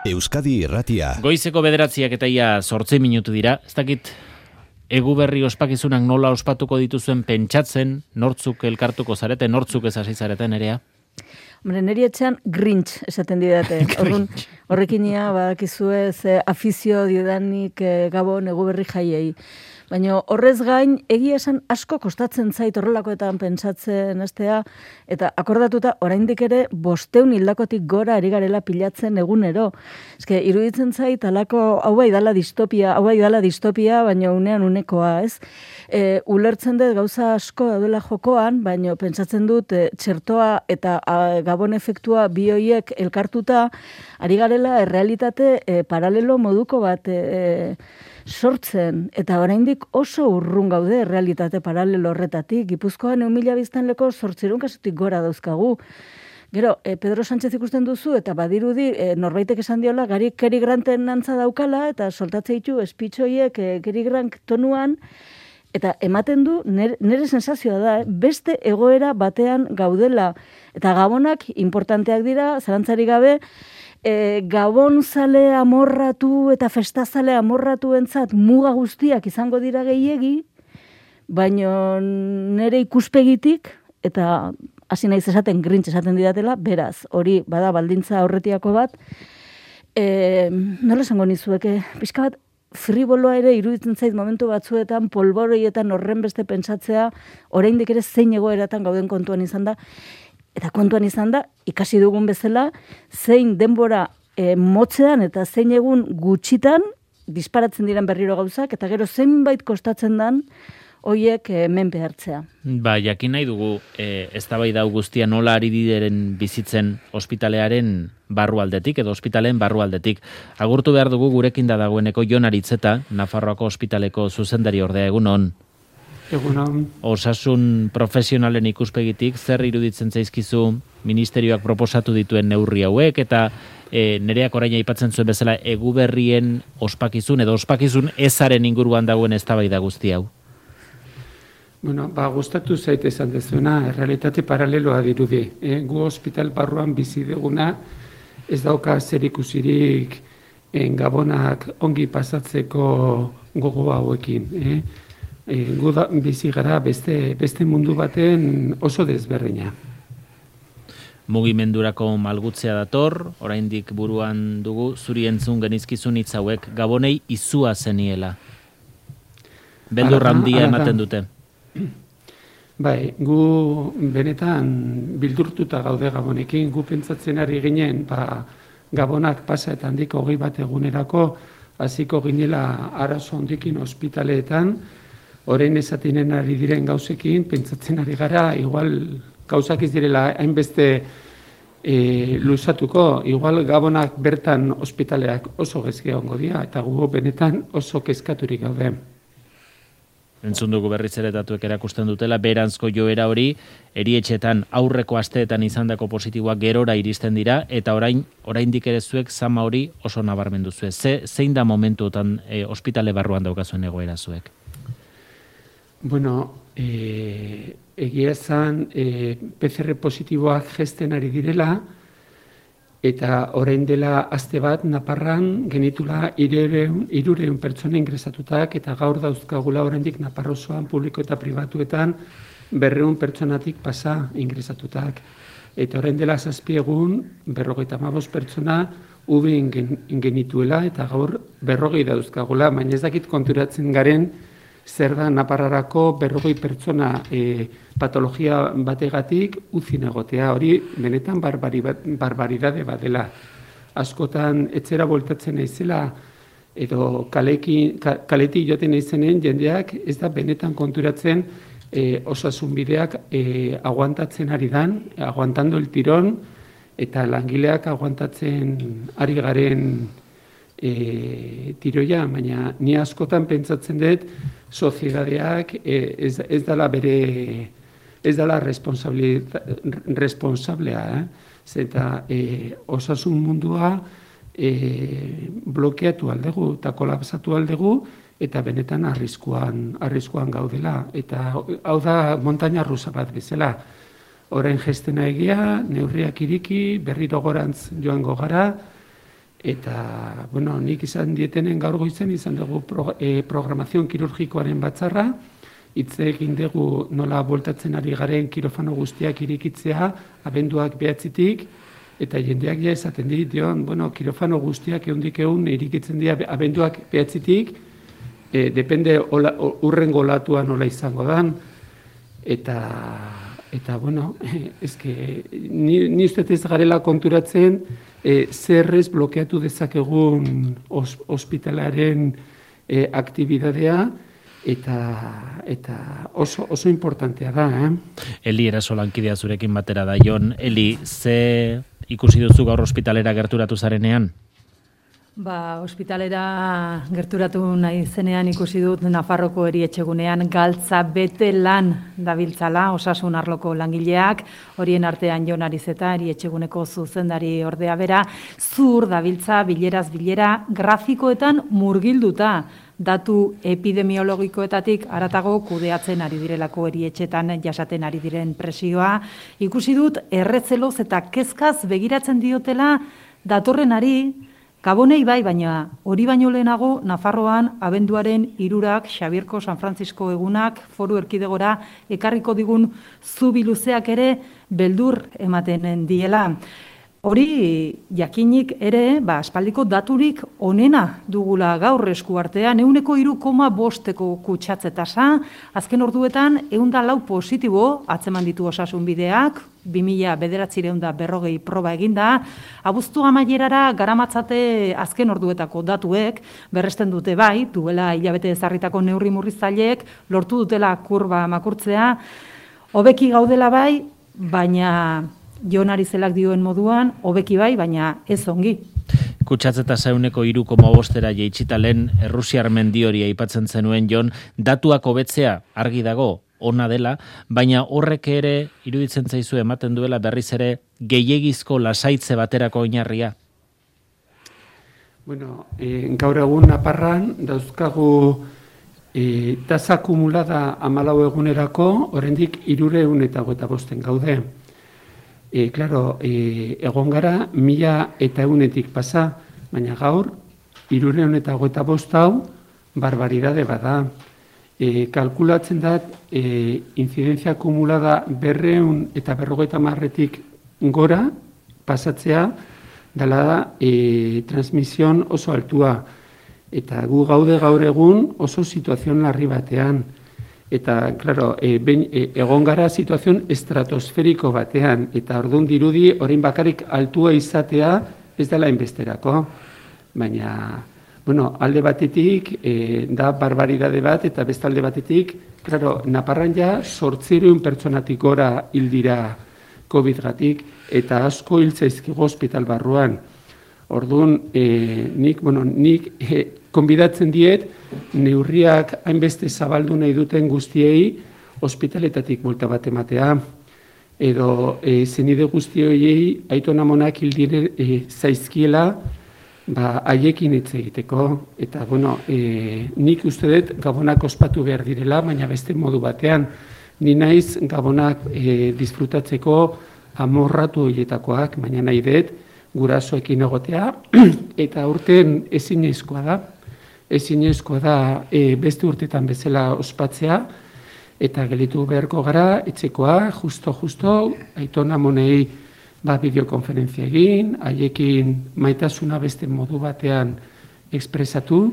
Euskadi Irratia. Goizeko 9 eta ia 8 minutu dira. Ez dakit Eguberri ospakizunak nola ospatuko dituzuen pentsatzen, nortzuk elkartuko zarete, nortzuk ez hasi zareten Nerea? Hombre, neri etxean Grinch esaten didate. Horrekinia badakizue ze afizio didanik Gabon Eguberri jaiei. Baina horrez gain, egia esan asko kostatzen zait horrelakoetan pentsatzen estea, eta akordatuta oraindik ere 500 hildakotik gora ari garela pilatzen egunero. Eske iruditzen zait alako hau bai dala distopia, baina unean unekoa, ez? Ulertzen dut gauza asko daudela jokoan, baina pentsatzen dut txertoa eta Gabon efektua bi horiek elkartuta ari garela errealitate paralelo moduko bat sortzen, eta oraindik oso urrun gaude realitate paralelo horretatik. Gipuzkoan 1.000 biztanleko 800 kasutik gora dauzkagu. Gero, Pedro Sánchez ikusten duzu, eta badirudi norbaitek esan diola, Cary Granten antza daukala, eta soltatze ditu espitxoiek Cary Grant tonuan, eta ematen du, nire sensazioa da, beste egoera batean gaudela. Eta Gabonak importanteak dira, zalantzari gabe, Gabon zale amorratu eta festazale amorratu entzat muga guztiak izango dira gehiegi, baina nire ikuspegitik, eta hasi naiz esaten Grinch esaten didatela, beraz, hori bada baldintza horretiako bat, nola esango nizueke, pixka bat friboloa ere iruditzen zait momentu batzuetan, polboroietan horren beste pentsatzea, oraindik ere zein egoeratan gauden kontuan izan da, eta kontuan izan da, ikasi dugun bezala, zein denbora motzean eta zein egun gutxitan disparatzen diren berriro gauzak, eta gero zenbait kostatzen dan hoiek menpe hartzea. Ba, jakin nahi dugu, eztabaida hau guztia nola ari dideren bizitzen ospitalearen barrualdetik, edo ospitaleen barrualdetik. Agurtu behar dugu gurekin da dagoeneko Jon Aritzeta, Nafarroako ospitaleko zuzendari ordea, egunon. Egunon. Osasun profesionalen ikuspegitik, zer iruditzen zaizkizu ministerioak proposatu dituen neurri hauek, eta Nereak orain aipatzen zuen bezala Eguberrien ospakizun, edo ospakizun ezaren inguruan dagoen eztabaida guzti hau? Bueno, gustatu zait esan dezuena, realitate paraleloa dirudi. Gu ospital barruan bizi duguna, ez dauka zer ikusirik Gabonak ongi pasatzeko gogo hauekin. Gu bizi gara beste mundu baten oso desberdina. Mugimendurako malgutzea dator, oraindik buruan dugu, zuri entzun genizkizun hitz hauek, Gabonei izua zeniela. Beldur handia ematen dute. Bai, gu benetan bildurtuta gaude Gabonekin, gu pentsatzen ari ginen, Gabonak pasa eta handik 21 egunerako, hasiko ginela arazo handikin ospitaleetan, orain esatinen ari diren gauzekin, pentsatzen ari gara, igual gauzak ez direla hainbeste luzatuko, igual Gabonak bertan ospitaleak oso gezke ongo dira, eta gu benetan oso kezkaturik gaude. Entzun dugu berriz ere datuek erakusten dutela, beranzko joera hori, erietxetan aurreko asteetan izandako positiboak gerora iristen dira, eta oraindik ere zuek zama hori oso nabarmendu zuen. Zein da momentuotan ospitale barruan daukazuen egoera zuek? Bueno, egia esan PCR positiboak jesten ari direla, eta orain dela aste bat Naparran genitula 300 pertsona ingresatutak, eta gaur dauzkagula oraindik Naparra osoan publiko eta pribatuetan 200 pertsonatik pasa ingresatutak. Eta orain dela 7 egun 55 pertsona ubin genituela, eta gaur 40 dauzkagula, baina ez dakit konturatzen garen zer da Naparrarako 40 pertsona patologia bategatik uzin egotea. Hori benetan barbaridade bat dela. Askotan etzera bueltatzen naizela edo kaletik joaten naizenen jendeak ez da benetan konturatzen osasun bideak aguantatzen ari dan, aguantando el tirón, eta langileak aguantatzen ari garen tiroia, baina ni askotan pentsatzen dut soziedadeak ez dela responsablea, zeta osasun mundua blokeatu aldegu eta kolapsatu aldegu, eta benetan arriskuan gaudela. Eta hau da montaña rusa bat bezala. Orain gestena egia, neurriak iriki, berriro gorantz joango gara, Eta, bueno, nik izan dietenen gaur goizen izan dugu programazion kirurgikoaren batzarra, hitz egin dugu nola bueltatzen ari garen kirofano guztiak irikitzea, abenduak 9-tik, eta jendeak ja esaten dit, bueno, kirofano guztiak ehundik ehun irikitzen dira abenduak 9-tik, depende urrengo olatua nola izango dan, eta bueno, ni uste ez garela konturatzen, zerrez blokeatu dezakegun ospitalaren aktibidadea, eta oso importantea da. Eli eraso lankidea zurekin batera da, Jon. Eli, ze ikusi duzu gaur ospitalera gerturatu zarenean? Ospitalera gerturatu nahi zenean ikusi dut Nafarroko erietxegunean galtza bete lan dabiltzala, osasun arloko langileak, horien artean Jon Arizeta, erietxeguneko zuzendari ordea bera, zur dabiltza, bileraz bilera, grafikoetan murgilduta, datu epidemiologikoetatik aratago kudeatzen ari direlako erietxetan jasaten ari diren presioa. Ikusi dut erretzeloz eta kezkaz begiratzen diotela datorrenari, Gabonei bai, baina hori baino lehenago Nafarroan abenduaren 3ak Xabierko San Francisco egunak foru erkidegora ekarriko digun zubiluzeak ere beldur ematen diela. Hori jakinik ere, aspaldiko daturik onena dugula gaur eskuartean, 3,5 kutsatze tasa, azken orduetan 104 positibo atzeman ditu osasun bideak, 2009 proba eginda, abuztu amaierara garamatzate azken orduetako datuek, berresten dute bai, duela hilabete ezarritako neurri murriztaileek, lortu dutela kurba makurtzea, hobeki gaudela bai, baina Jon Arizelak dioen moduan, hobeki bai, baina ez ongi. Kutsatze tasa 3,5 jaitsita lehen Errusiar mendi hori aipatzen zenuen, Jon, datuak hobetzea argi dago, ona dela, baina horrek ere iruditzen zaizu ematen duela berriz ere gehiegizko lasaitze baterako oinarria? Bueno, gaur egun Naparran dauzkagu tasa akumulada 14 egunerako, oraindik 355 gaude. Claro, egon gara 1100-etik pasa, baina gaur 325 hau barbaridade bada. Kalkulatzen da incidencia akumulada 250-etik gora pasatzea dela da transmisión oso altua. Eta gu gaude gaur egun oso situazion larri batean. Eta, claro, egon gara situazion estratosferiko batean, eta orduan dirudi orain bakarrik altua izatea ez dela inbesterako. Baina, bueno, alde batetik da barbaridade bat, eta beste alde batetik, claro, Naparran ja 800 pertsonatik gora hil dira COVID-gatik, eta asko hil zaizkigu ospital barruan. Orduan, nik konbidatzen diet, neurriak hainbeste zabaldu nahi duten guztiei ospitaletatik buelta bat ematea, edo zenide guztioi Aiton Amonak hildire zaizkiela haiekin hitz egiteko. Eta, bueno, nik uste dut Gabonak ospatu behar direla, baina beste modu batean. Ni naiz Gabonak disfrutatzeko amorratu horietakoak, baina nahi dut gurasoekin egotea, eta urten ezinezkoa da beste urtetan bezala ospatzea, eta gelitu beharko gara, etxekoa, justo, Aiton Amonei bideokonferentzia egin, haiekin maitasuna beste modu batean ekspresatu,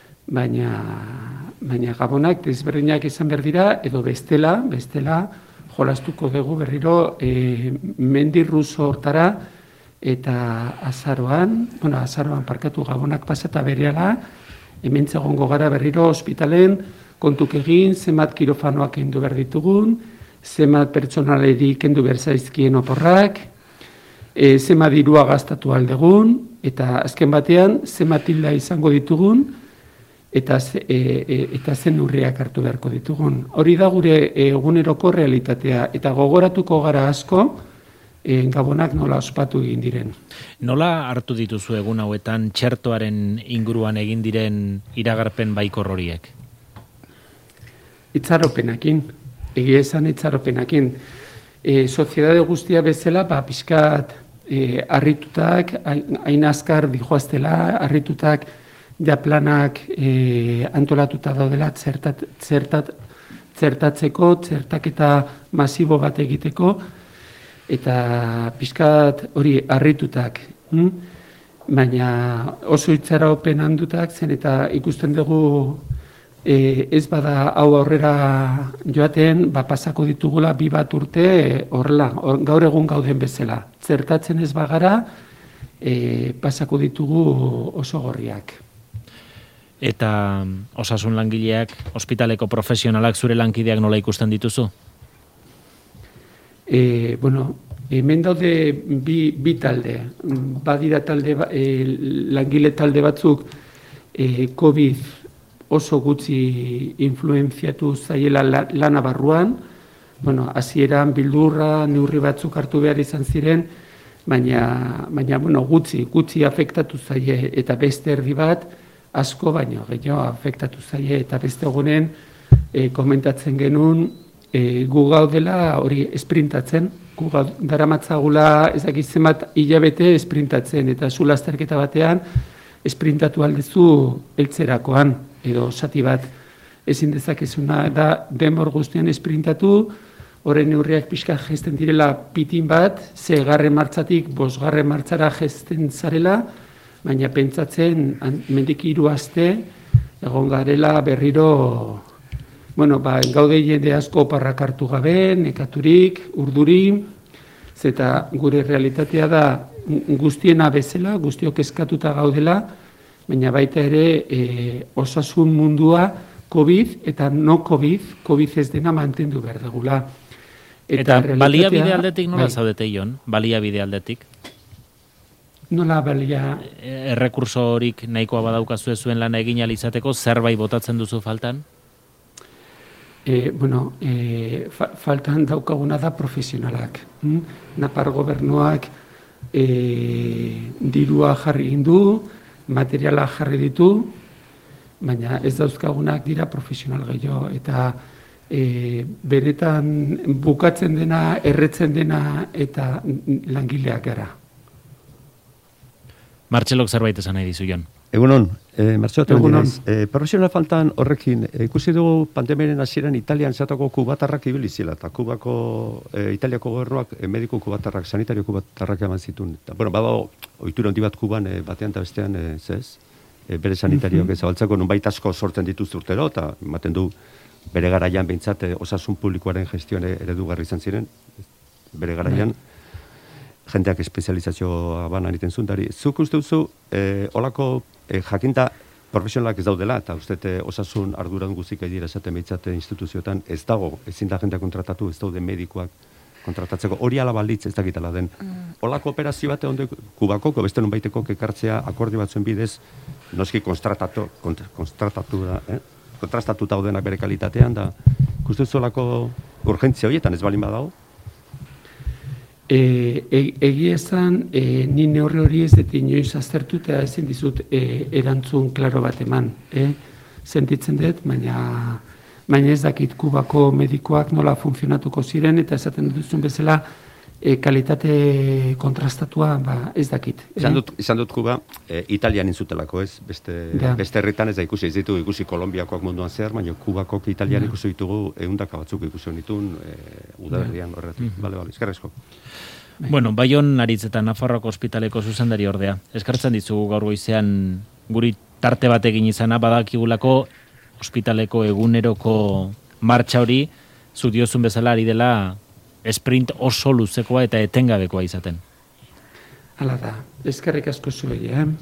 baina Gabonak desberdinak izan behar dira, edo bestela jolastuko dugu berriro mendi ruso hortara, eta azaroan parkatu Gabonak pasata berehala, hemen egongo gara berriro ospitalen kontuk egin, zenbat kirofanoak kendu behar ditugun, zenbat pertsonaleri kendu behar zaizkien oporrak, zenbat dirua gastatu aldegun, eta azken batean zenbat hilda izango ditugun, eta zen neurriak hartu beharko ditugun. Hori da gure eguneroko realitatea, eta gogoratuko gara asko, Gabonak nola ospatu egin diren. Nola hartu dituzu egun hauetan txertoaren inguruan egin diren iragarpen baikor horiek? Itxaropenakin, egia esan itxaropenakin. Soziedade guztia bezala, pixkat harritutak, hain azkar dijoaztela, harritutak ja planak antolatuta daudela zertatzeko, zertaketa masibo bat egiteko, eta pixkat hori harritutak. Baina oso itxaropen handutak zen eta ikusten dugu ez bada hau aurrera joaten, pasako ditugula 2 urte horrela, gaur egun gauden bezala. Zertatzen ez bagara, pasako ditugu oso gorriak. Eta osasun langileak, ospitaleko profesionalak zure lankideak nola ikusten dituzu? Hemen daude bi talde. Badira langile talde batzuk COVID oso gutxi influenziatu zaiela lana barruan. Hasieran bildurra, neurri batzuk hartu behar izan ziren, baina gutxi afektatu zaie eta beste erdi bat, asko baino gehiago afektatu zaie eta beste egunen komentatzen genuen gu gaudela hori esprintatzen, gu daramatzagula ezakitzen bat hilabete esprintatzen eta zu lasterketa batean esprintatu aldezu heltzerakoan edo zati bat ezin dezakezuna da denbor guztian esprintatu, horren neurriak pixka jesten direla pitin bat, 6. martzatik 5. martzara jesten zarela, baina pentsatzen mendik 3 aste egon garela berriro gaude jende asko parrak hartu gabe, nekaturik, urduri, zeta gure realitatea da guztiena bezala, guztiok eskatuta gaudela, baina baita ere osasun mundua COVID eta no COVID ez dena mantendu behar dugula. Eta baliabide aldetik nola zaudete, Jon? Baliabide aldetik? Nola balia? Errekurso horik nahikoa badaukazu zuen lana egin ahal izateko, zerbait botatzen duzu faltan? Faltan daukaguna da profesionalak. Napar gobernuak dirua jarri gindu, materiala jarri ditu, baina ez dauzkagunak dira profesional gehiago. Eta benetan bukatzen dena, erretzen dena eta langileak gara. Martxelok zerbait esan nahi dizu, Jon. Egunon, Martxelo Temenez. Profesional faltan horrekin, ikusi dugu pandemiaren hasieran Italian zatako kubatarrak ibili zela, eta Italiako gobernuak mediku kubatarrak, sanitario kubatarrak eman zituen. Badago, ohitura handi bat Kuban batean eta bestean, bere sanitarioak ezabaltzeko nunbait asko sortzen dituzte urtero, eta ematen du bere garaian behintzat osasun publikoaren gestioan eredugarri izan ziren, bere garaian. Jendeak espezializazioa banan egiten zuen. Zuk uste duzu, olako jakinta profesionalak ez daudela, eta uste osasun arduran guzik dira esaten behitzate instituzioetan, ez dago, ezin da jendea kontratatu, ez daude medikuak kontratatzeko. Hori ala balitz ez dakitala den. Olako operazio bate onde Kubakoko, beste nunbaiteko ekartzea akordio batzuen bidez, noski kontrastatu daudenak bere kalitatean, da uste duzu olako urgentzia horietan ez balin badago? Egia esan, ni neurri hori ez dut inoiz aztertu eta ezin dizut erantzun klaro bat eman. Sentitzen dut, baina ez dakit Kubako medikoak nola funtzionatuko ziren eta esaten duzun bezala kalitate kontrastatua ez dakit. Izan dut Kuba, Italian intzutelako ez, beste herritan ez da ikusi, ez ditu ikusi Kolombiakoak munduan zehar, baina Kubakok Italian ikusi ditugu, 100 batzuk ikusi honitun, udaberrian horretik. Bale, eskerrezko. Baion Aritz eta Nafarroako ospitaleko zuzendari ordea. Eskartzen dizugu gaur goizean guri tarte bat egin izana, badakigulako ospitaleko eguneroko martxa hori, zu diozun bezala ari dela sprint oso luzekoa eta etengabekoa izaten. Hala da, eskerrik asko zuei,